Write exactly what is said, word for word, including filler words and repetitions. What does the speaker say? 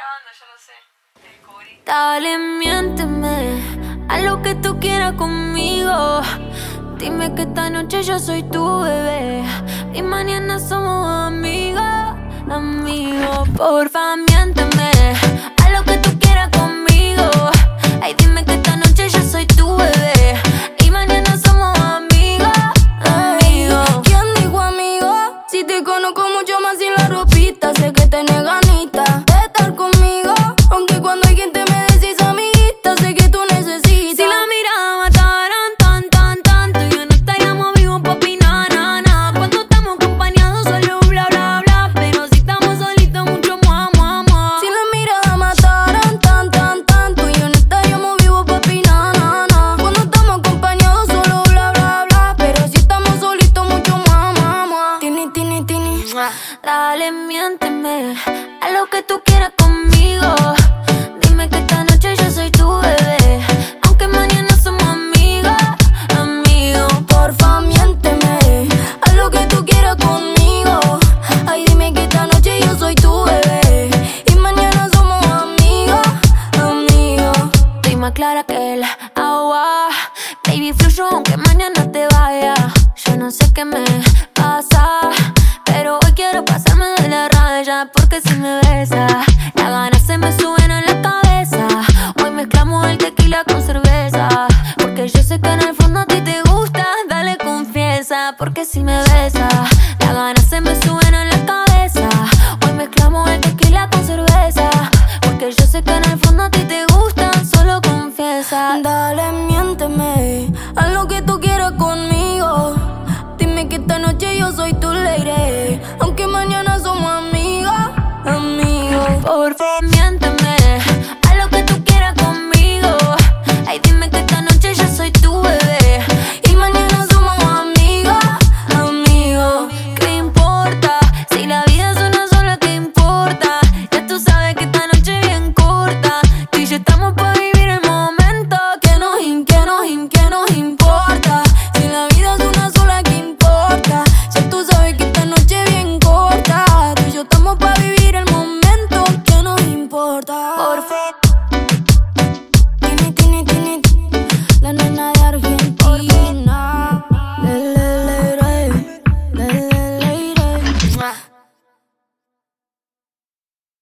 grabando, yo lo sé. Descubrí. Dale, miénteme a lo que tú quieras conmigo. Dime que esta noche yo soy tu bebé y mañana somos amigos, amigos. Porfa, miénteme a lo que tú quieras conmigo. Ay, dime que esta noche yo soy tu bebé y mañana somos amigos, amigos. ¿Quién dijo amigo? Si te conozco mucho más sin la ropita, sé que tenés ganitas de estar conmigo. Aunque cuando hay gente me decís amiguita, sé que tú necesitas. Si la mirada mataran tan, tan, tanto, yo no estaríamos vivos pa' opinar, na, na. Cuando estamos acompañados solo bla, bla, bla, pero si estamos solitos mucho mua, mua, mua. Si la mirada mataran tan, tan, tanto, yo no estaríamos vivos pa' opinar, na, na. Cuando estamos acompañados solo bla, bla, bla, pero si estamos solitos mucho mua, mua, mua. Tini, tini, tini. Dale, miénteme a lo que tú quieras conmigo. Dime que esta noche yo soy tu bebé, aunque mañana somos amigos, amigos. Porfa, miénteme a lo que tú quieras conmigo. Ay, dime que esta noche yo soy tu bebé y mañana somos amigos, amigos. Estoy más clara que el agua, baby, fluyo aunque mañana te vaya. Yo no sé qué me pasa, pero hoy quiero pasarme de la raya, porque si me besas, las ganas se me suben a la cabeza. Hoy mezclamos el tequila con cerveza, porque yo sé que en el fondo a ti te gusta. Dale, confiesa, porque si me besas,